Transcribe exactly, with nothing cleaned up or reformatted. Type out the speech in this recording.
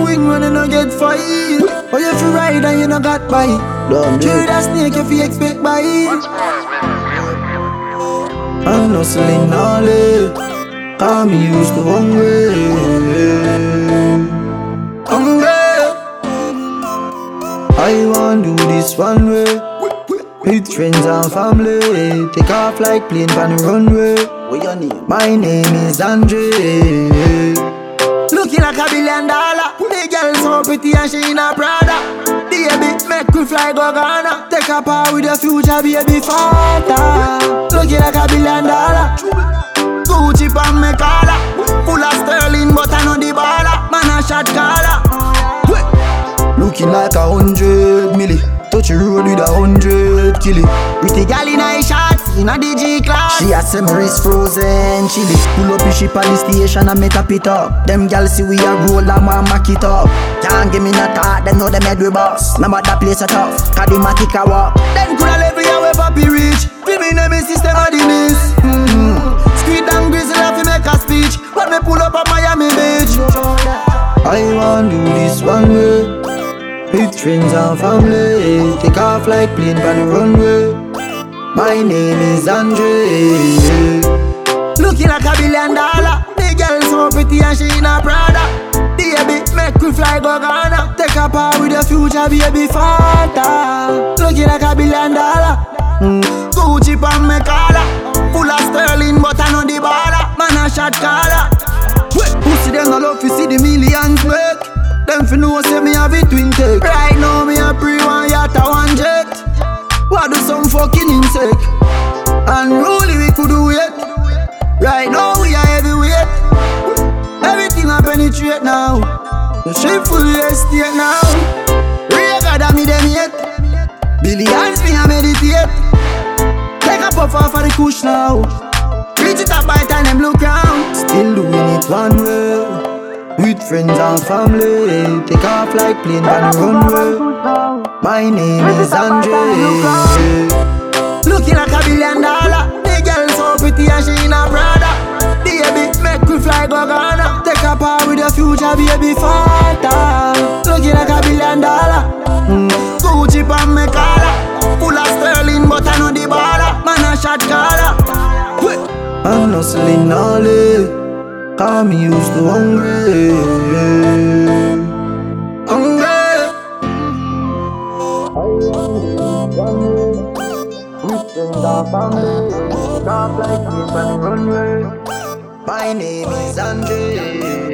win when you no get fight. But if you ride and you no got bite, trade a snake if you expect bite. I'm hustling all day, cause me used to hungry. Hungry. I want do this one way, with friends and family. Take off like plane on the runway. What your name? My name is Andre. Looking like a billion dollar. The girl so pretty and she in a Prada. Baby, make we fly go Ghana. Take a part with the future baby father. Looking like a billion dollar. Gucci pan me collar. Full of sterling but I know the baller. Man a shot caller. Looking like a hundred milli. Touch the road with a hundred killie. Pretty gal in a shot, in a D G class. She a say my wrist frozen chili. Pull up the ship at the station and me tap it up. Them gal see we a roll and want mack it up. Can't give me no talk, them know them head we boss. Remember that place a tough, cause the matic a walk. Them coulda level ya where papi reach. Feel me name is system of the miss. mm-hmm. Squid and grizzly have to make a speech when me pull up at Miami Beach. I want do this one way, with friends and family. Take off like plane on the runway. My name is Andre. Looking like a billion dollar. The girl so pretty and she in a Prada. Baby, make we fly go Ghana. Take a part with the future baby father. Looking like a billion dollar. mm. Gucci pan me collar. Full of sterling but I know the baller. Man a shot caller. Pussy them no love to see the millions make. Them fi know say me have it twin take. Right now me a pre one yacht a one jet. What do some fucking insect? Unruly we could do it. Right now we are heavyweight. Everything I penetrate now. The ship full estate now. Reaper than me them yet. Billions me a meditate. Take a puff off of the kush now. Reach it up by time them look round. Still doing it one way, with friends and family. Take off like plane on the runway. My name is Andre. Looking like a billion dollar. The girl so pretty and she in a Prada. Baby, make we fly go Ghana. Take a part with the future baby father. Looking like a billion dollar. mm. Gucci pan me collar. Full of sterling but I know the baller. Man a shot caller. I'm hustling all day, cause me used to hungry. Hungry. With friends and family. Talk like me on the runway. My name is Andre.